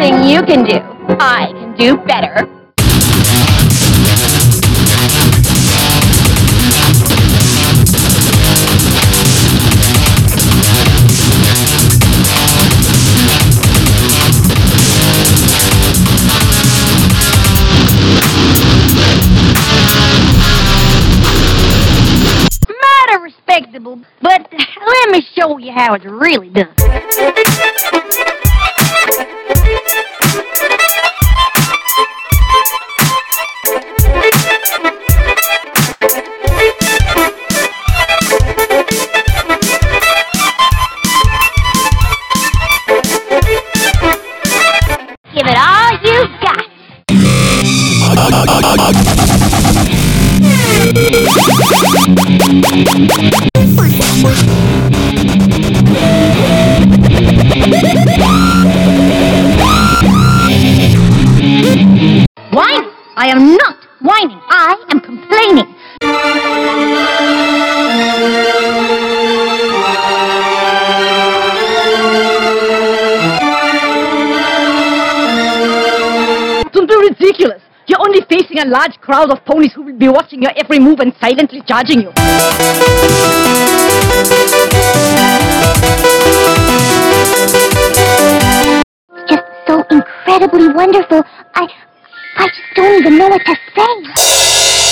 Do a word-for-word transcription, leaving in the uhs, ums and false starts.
Anything you can do, I can do better. Mighty respectable, but let me show you how it's really done. Give it all you got. Whining? I am not whining. I am complaining. Don't be ridiculous. You're only facing a large crowd of ponies who will be watching your every move and silently judging you. It's just so incredibly wonderful. I, I just don't even know what to say.